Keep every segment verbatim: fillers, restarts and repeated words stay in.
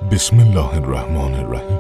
بسم الله الرحمن الرحیم.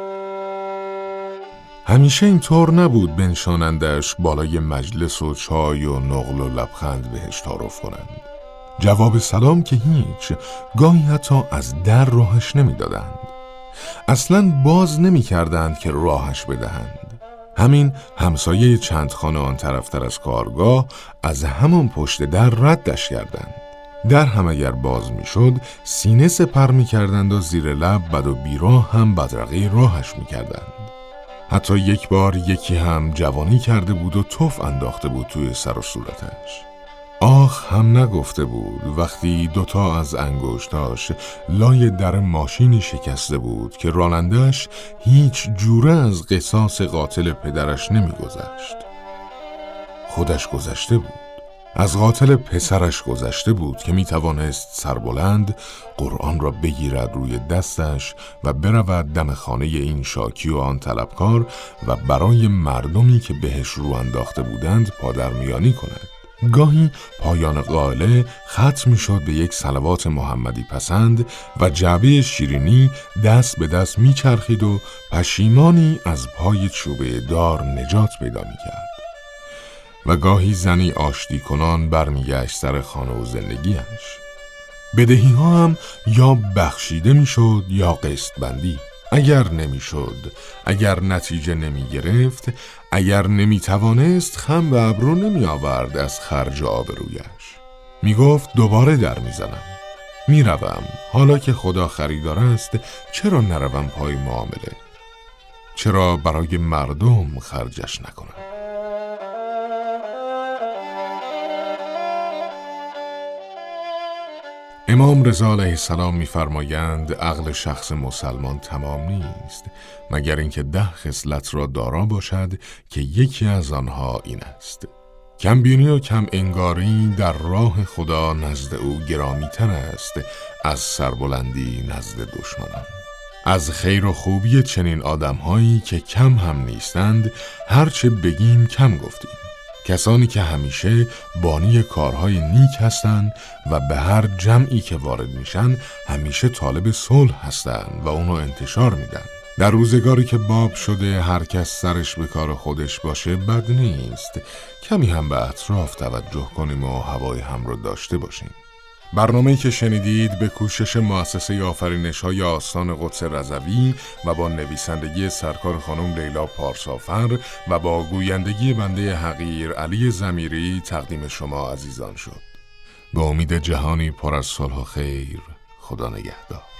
همیشه اینطور نبود بنشانندش بالای مجلس و چای و نقل و لبخند بهش تعارف کنند. جواب سلام که هیچ، گاهی حتی از در راهش نمیدادند. اصلاً باز نمی کردند که راهش بدهند. همین همسایه چند خانه آن طرفتر از کارگاه از همان پشت در ردش کردند. در هم اگر باز می شد سینه سپر می کردند و زیر لب بد و بیراه هم بدرقه راهش می کردند. حتی یک بار یکی هم جوانی کرده بود و تف انداخته بود توی سر و صورتش. آخ هم نگفته بود وقتی دوتا از انگشتاش لای در ماشینی شکسته بود که رانندهش هیچ جوره از قصاص قاتل پدرش نمی گذشت. خودش گذشته بود. از قاتل پسرش گذشته بود که می توانست سربلند قرآن را بگیرد روی دستش و برود دم خانه این شاکی و آن طلبکار و برای مردمی که بهش رو انداخته بودند پادرمیانی کند. گاهی پایان قاله ختم می شد به یک صلوات محمدی پسند و جعبه شیرینی دست به دست می چرخید و پشیمانی از پای چوبه دار نجات پیدا می کرد. و گاهی زنی آشتی کنان برمیگشت سر خانه و زندگیش. بدهی ها هم یا بخشیده می شد یا قسط بندی. اگر نمی شد، اگر نتیجه نمی گرفت، اگر نمی توانست خم و ابرو نمی آورد از خرج آبرویش. می گفت دوباره در می زنم. می روم. حالا که خدا خریدار است چرا نروم پای معامله؟ چرا برای مردم خرجش نکنم؟ امام رضا علیه السلام می‌فرمایند عقل شخص مسلمان تمام نیست مگر اینکه ده خصلت را دارا باشد که یکی از آنها این است: کمبینی و کم انگاری در راه خدا نزد او گرامی‌تر است از سربلندی نزد دشمنان. از خیر و خوبی چنین آدم‌هایی که کم هم نیستند هرچه بگیم کم گفتیم. کسانی که همیشه بانی کارهای نیک هستند و به هر جمعی که وارد میشن همیشه طالب صلح هستند و اونو انتشار میدن. در روزگاری که باب شده هر کس سرش به کار خودش باشه بد نیست. کمی هم به اطراف توجه کنیم و هوای هم رو داشته باشیم. برنامه‌ای که شنیدید به کوشش مؤسسه آفرینش‌های آستان قدس رضوی و با نویسندگی سرکار خانم لیلا پارسافر و با گویندگی بنده حقیر علی ضمیری تقدیم شما عزیزان شد. به امید جهانی پر از صلح و خیر، خدا نگهدار.